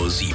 7.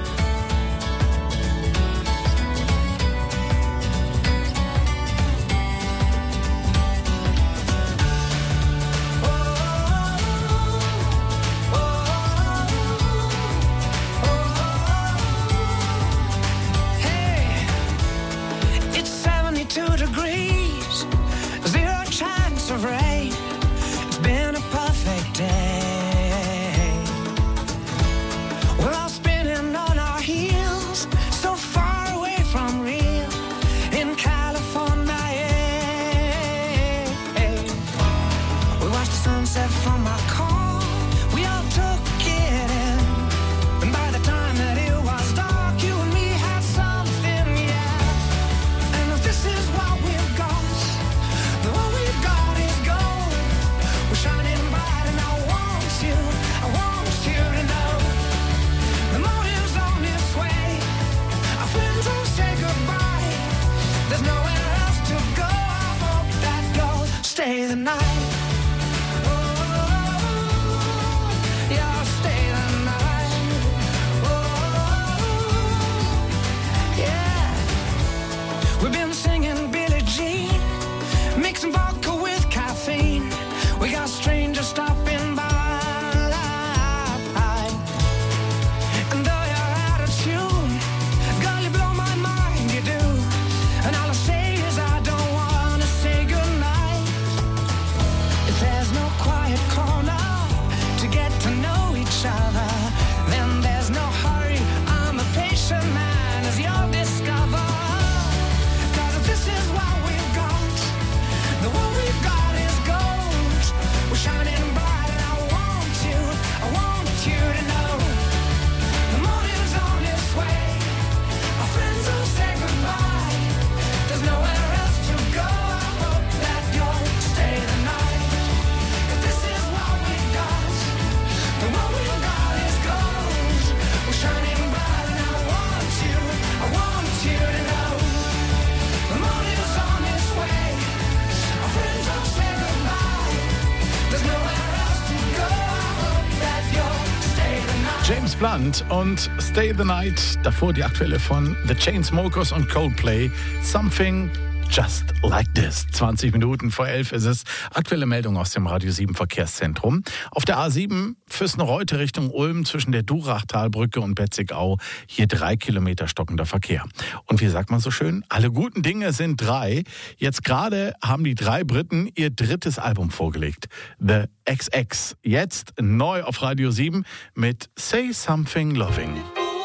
James Blunt und Stay the Night. Davor die aktuelle von The Chainsmokers und Coldplay. Something Just Like This. 20 Minuten vor 11 ist es. Aktuelle Meldung aus dem Radio 7 Verkehrszentrum. Auf der A7 Füssen-Reute Richtung Ulm zwischen der Durachtalbrücke und Betzigau. Hier 3 Kilometer stockender Verkehr. Und wie sagt man so schön? Alle guten Dinge sind 3. Jetzt gerade haben die 3 Briten ihr 3. Album vorgelegt. The XX. Jetzt neu auf Radio 7 mit Say Something Loving.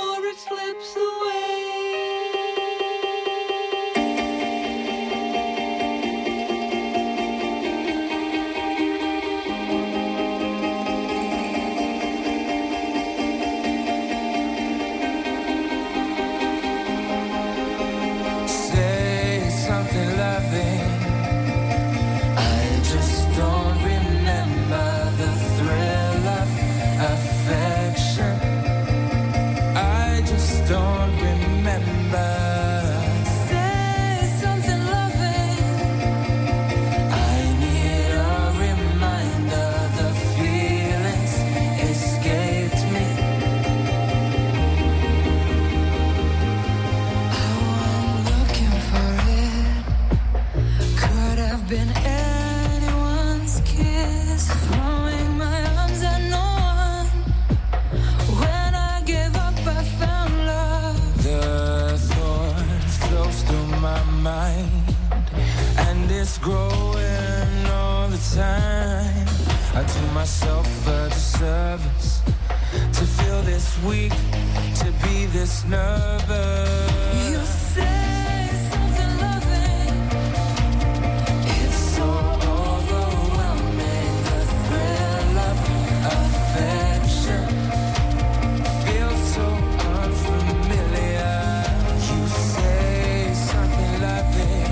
Growing all the time. I do myself a disservice to feel this weak, to be this nervous. You say something loving, it's so overwhelming. The thrill of affection feels so unfamiliar. You say something loving.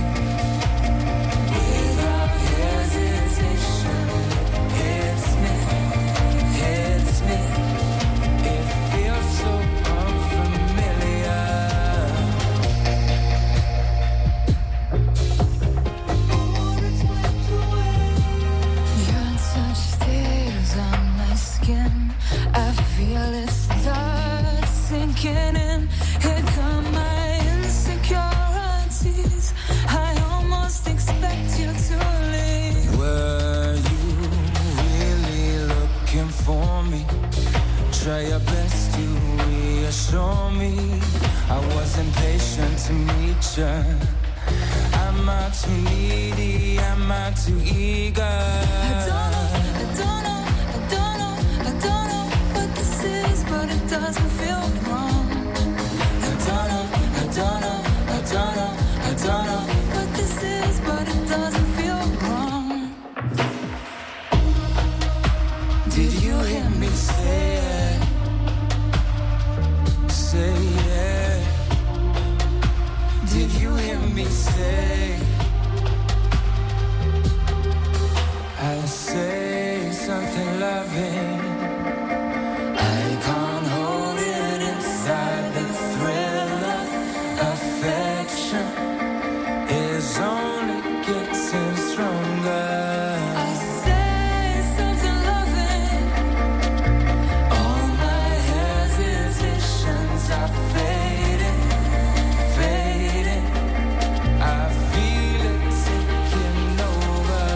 Try your best to reassure me. I wasn't patient to meet you. Am I too needy? Am I too eager? I don't know what this is, but it doesn't feel wrong. I don't know what this is, but it doesn't feel wrong. Did you hear me say it? Say it. Did you hear me say? I say something loving. I can't hold it inside. The thrill of affection is only getting stronger. I say something loving. All my hesitations are fading, fading. I feel it taking over.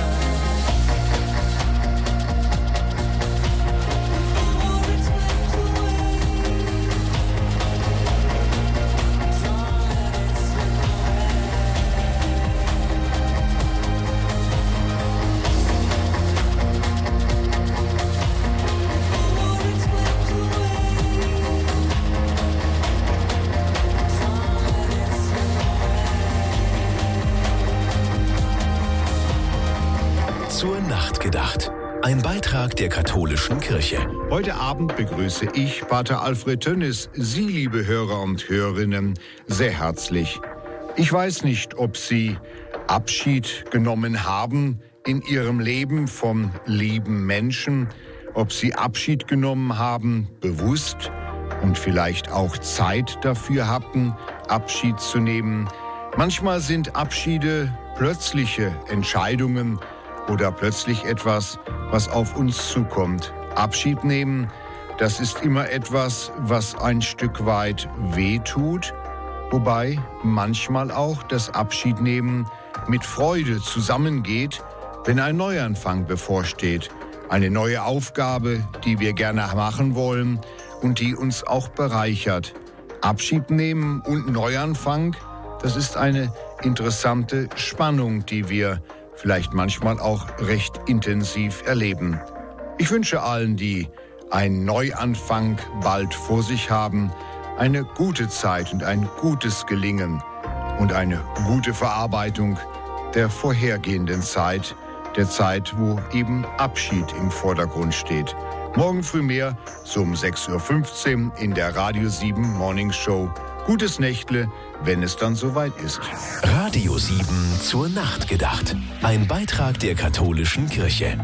Zur Nacht gedacht. Ein Beitrag der katholischen Kirche. Heute Abend begrüße ich Pater Alfred Tönnis, Sie, liebe Hörer und Hörerinnen, sehr herzlich. Ich weiß nicht, ob Sie Abschied genommen haben in Ihrem Leben von lieben Menschen, ob Sie Abschied genommen haben, bewusst und vielleicht auch Zeit dafür hatten, Abschied zu nehmen. Manchmal sind Abschiede plötzliche Entscheidungen oder plötzlich etwas, was auf uns zukommt. Abschied nehmen, das ist immer etwas, was ein Stück weit wehtut, wobei manchmal auch das Abschiednehmen mit Freude zusammengeht, wenn ein Neuanfang bevorsteht. Eine neue Aufgabe, die wir gerne machen wollen und die uns auch bereichert. Abschied nehmen und Neuanfang, das ist eine interessante Spannung, die wir vielleicht manchmal auch recht intensiv erleben. Ich wünsche allen, die einen Neuanfang bald vor sich haben, eine gute Zeit und ein gutes Gelingen und eine gute Verarbeitung der vorhergehenden Zeit, der Zeit, wo eben Abschied im Vordergrund steht. Morgen früh mehr, so um 6:15 Uhr in der Radio 7 Morning Show. Gutes Nächtle, wenn es dann soweit ist. Radio 7 zur Nacht gedacht. Ein Beitrag der katholischen Kirche.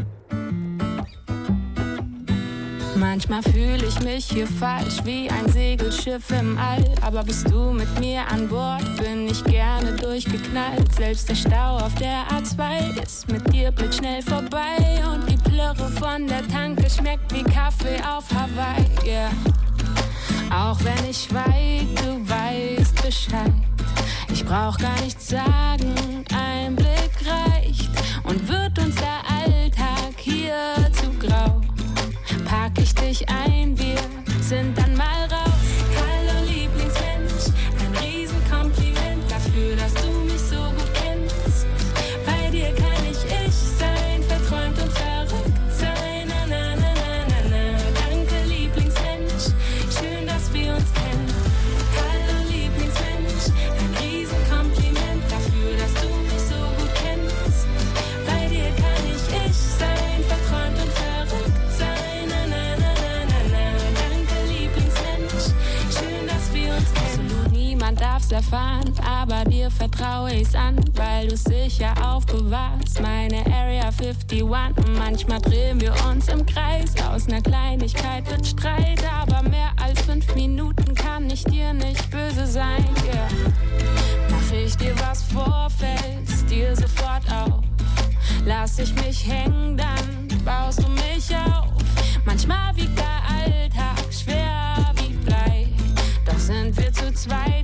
Manchmal fühle ich mich hier falsch wie ein Segelschiff im All. Aber bist du mit mir an Bord, bin ich gerne durchgeknallt. Selbst der Stau auf der A2 ist mit dir blitzschnell vorbei. Und die Plörre von der Tanke schmeckt wie Kaffee auf Hawaii, yeah. Auch wenn ich schweig, du weißt Bescheid. Ich brauch gar nichts sagen, ein Blick reicht. Und wird uns der Alltag hier zu grau, pack ich dich ein, wir sind dann mal raus. Hallo Lieblingsmensch, ein Riesenkompliment dafür, dass du mich so gut kennst. Bei dir kann ich sein, verträumt und verrückt sein. Na, na, na, na, na, na. Danke Lieblingsmensch, schön, dass wir uns kennen. Hallo Lieblingsmensch, ein Riesenkompliment dafür, dass du mich so gut kennst. Bei dir kann ich sein, verträumt und verrückt sein. Na, na, na, na, na, na. Danke Lieblingsmensch, schön, dass wir uns kennen. Absolut niemand darf's erfahren, aber dir vertraue ich's an, weil du's sicher aufbewahrst. Meine Area 51, manchmal drehen wir uns im Kreis. Aus ner Kleinigkeit wird Streit, aber mehr als 5 Minuten kann ich dir nicht böse sein, yeah. Mach ich dir was vor, fällt's dir sofort auf. Lass ich mich hängen, dann baust du mich auf. Manchmal wiegt der Alltag schwer wie Blei, doch sind wir zu zweit.